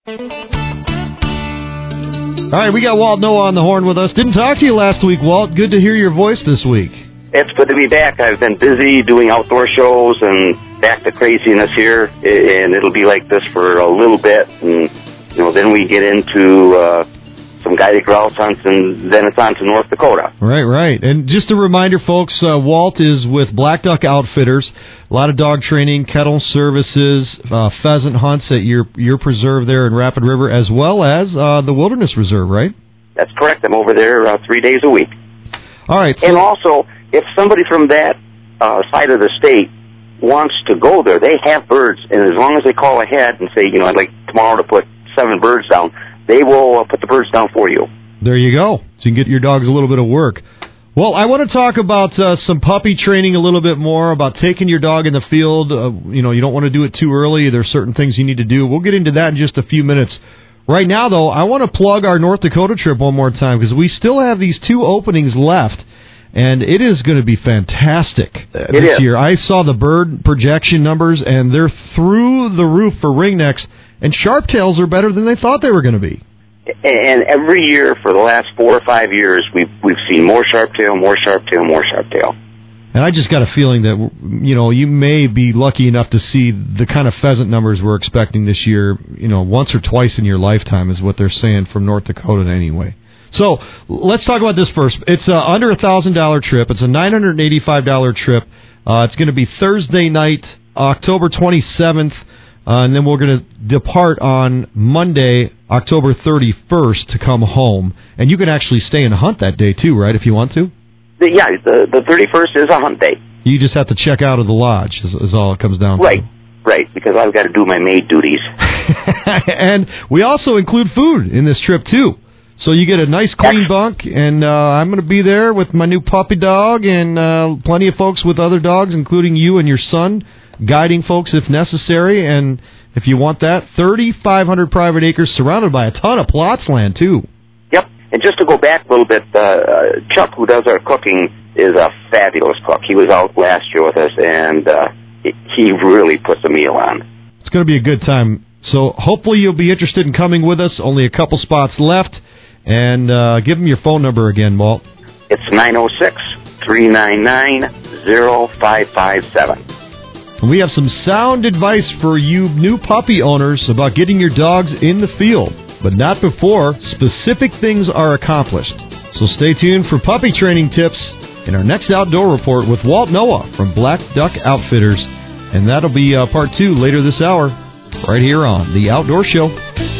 All right, we got Walt Noah on the horn with us. Didn't talk to you last week, Walt. Good to hear your voice this week. It's good to be back. I've been busy doing outdoor shows and back to craziness here, and it'll be like this for a little bit. And then we get into some guided grouse hunts, and then it's on to North Dakota. Right. And just a reminder, folks, Walt is with Black Duck Outfitters. A lot of dog training, kennel services, pheasant hunts at your preserve there in Rapid River, as well as the Wilderness Reserve, right? That's correct. I'm over there 3 days a week. All right. And also, if somebody from that side of the state wants to go there, they have birds, and as long as they call ahead and say, I'd like tomorrow to put 7 birds down, they will put the birds down for you. There you go. So you can get your dogs a little bit of work. Well, I want to talk about some puppy training a little bit more, about taking your dog in the field. You don't want to do it too early. There's certain things you need to do. We'll get into that in just a few minutes. Right now, though, I want to plug our North Dakota trip one more time because we still have these 2 openings left. And it is going to be fantastic this year. I saw the bird projection numbers, and they're through the roof for ringnecks, and sharptails are better than they thought they were going to be. And every year for the last 4 or 5 years, we've seen more sharptail. And I just got a feeling that, you may be lucky enough to see the kind of pheasant numbers we're expecting this year, once or twice in your lifetime is what they're saying from North Dakota anyway. So let's talk about this first. It's under $1,000 trip. It's a $985 trip. It's going to be Thursday night, October 27th, and then we're going to depart on Monday, October 31st to come home. And you can actually stay and hunt that day too, right, if you want to? Yeah, the 31st is a hunt day. You just have to check out of the lodge is all it comes down to. Right, because I've got to do my maid duties. And we also include food in this trip too. So you get a nice clean bunk, and I'm going to be there with my new puppy dog and plenty of folks with other dogs, including you and your son, guiding folks if necessary. And if you want that, 3,500 private acres surrounded by a ton of plots land, too. Yep. And just to go back a little bit, Chuck, who does our cooking, is a fabulous cook. He was out last year with us, and he really puts a meal on. It's going to be a good time. So hopefully you'll be interested in coming with us. Only a couple spots left. And give them your phone number again, Walt. It's 906-399-0557. We have some sound advice for you new puppy owners about getting your dogs in the field, but not before specific things are accomplished. So stay tuned for puppy training tips in our next outdoor report with Walt Noah from Black Duck Outfitters. And that'll be part 2 later this hour, right here on The Outdoor Show.